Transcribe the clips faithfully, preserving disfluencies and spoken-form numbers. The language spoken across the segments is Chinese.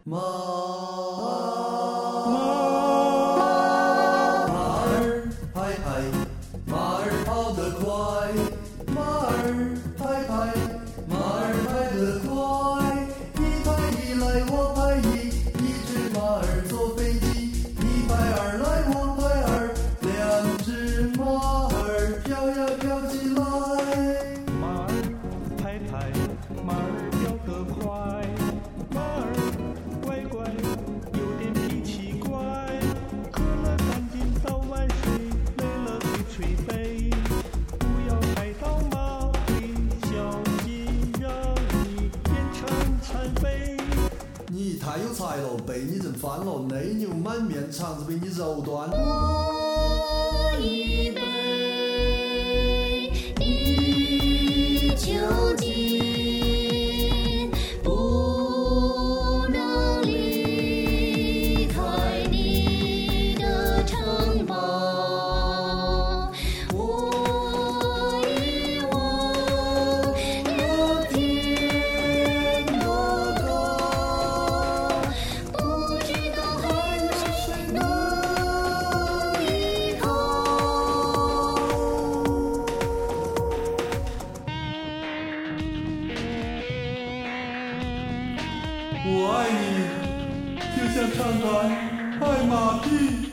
马马儿拍拍，马儿跑得快，马儿拍拍，马儿拍得快，一拍一来我拍一，一只马儿坐飞机，一拍二来我拍二，两只马儿飘呀飘起来。 马儿拍拍，马儿飘得快，马儿乖乖，有点脾气怪，渴了赶紧倒碗水，累了吹吹背，不要踩到马腿，小心让你变成残废。 你太有才了，被你震翻了，内牛满面，肠子被你揉断。 我一杯一酒尽，不能离开你的城堡。我一望有天多高，不知道还有谁能依靠。 我爱你，就像唱团爱马屁。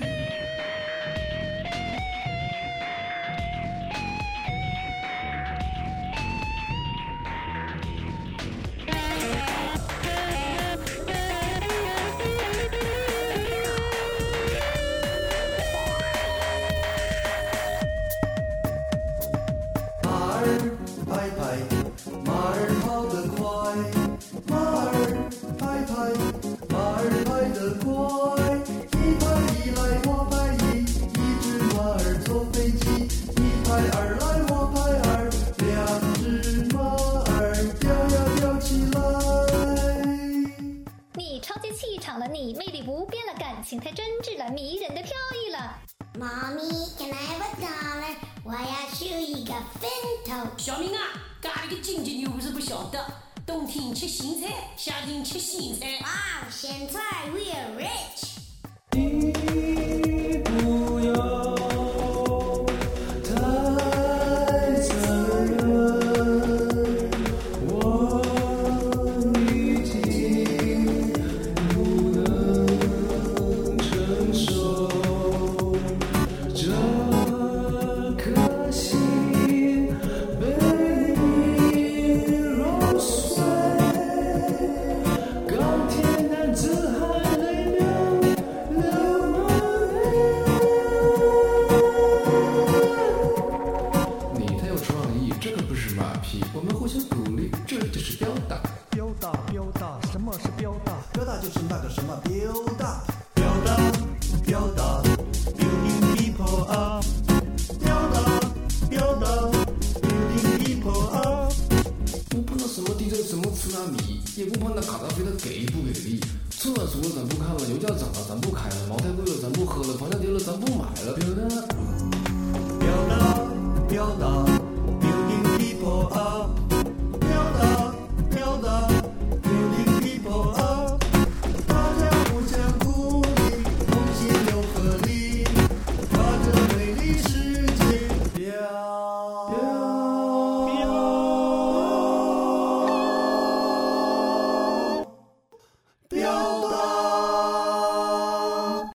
马儿拍拍，马儿跑得快，马儿拍拍，马儿拍得快，一拍一来我拍一，一只马儿坐飞机，一拍二来我拍二，两只马儿飘呀飘起来。 你超级气场了，你魅力不变了，感情太真挚了，迷人的飘逸了。 妈咪 ，Can I have a dollar？ 我要吃一个分头。 小明啊，咖喱个境界你又不是不晓得，冬天吃咸菜，夏天吃咸菜。 哇，咸菜 ，We are rich。 你不要太残忍，我已经不能承受这颗心被你揉碎，钢铁男子汉泪流流满面。你太有创意，这可不是马屁，我们互相鼓励，这就是表达。表达，表达，什么是表达？ 表达就是那个什么表达，表达，表达 Building people up， 表达，表达 building people up。 不碰到什么地震，什么次纳米，也不碰到卡扎菲的给不给力。春晚输了咱不看了，油价涨了咱不开了，茅台贵了咱不喝了，房价跌了咱不买了。表达， 表达，表达。